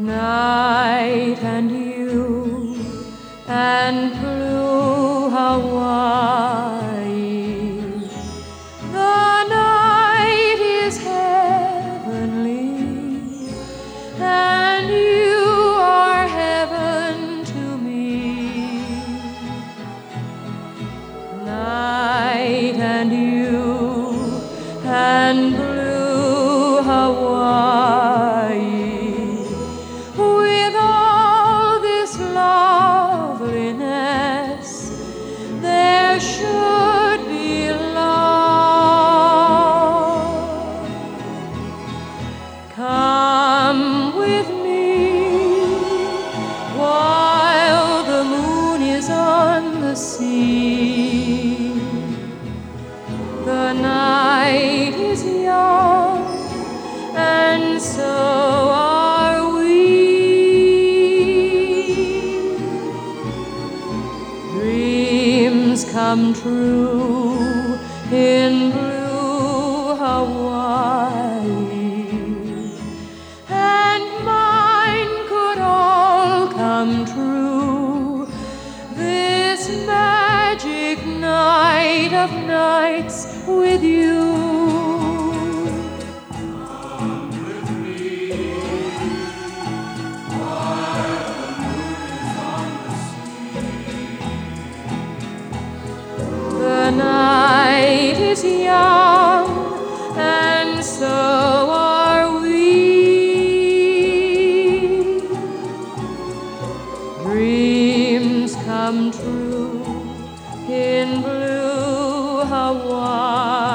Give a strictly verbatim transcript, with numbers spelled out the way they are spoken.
Night and you and blue Hawaii. The night is heavenly, and you are heaven to me. Night and you and blue Hawaii. With all this loveliness, there should be love. Come with me while the moon is on the sea. The night is young, and so are we. Dreams come true in blue Hawaii, and mine could all come true this magic night of nights with you. The night is young, and so are we. Dreams come true in blue Hawaii.